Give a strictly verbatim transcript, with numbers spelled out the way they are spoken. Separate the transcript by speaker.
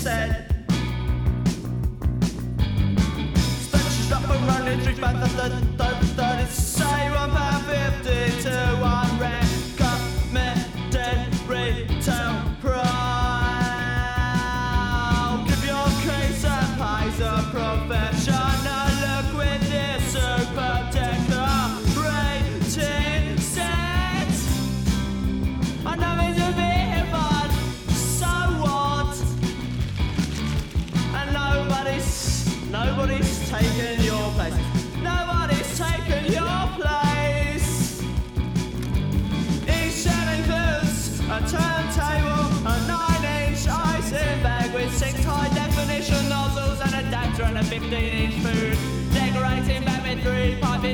Speaker 1: said. Stitches up and running, drink back the third, third, third. It's say one pound fifty to one rent. Committed retail proud. Give your case and pays a professional look with this super decorating set. I know it's a bit but so what? And nobody's, nobody's taking your place. Nobody's taking your place. Each set includes a turntable, a nine-inch icing bag with six high-definition nozzles and adapter and a fifteen-inch food decorating bag with three piping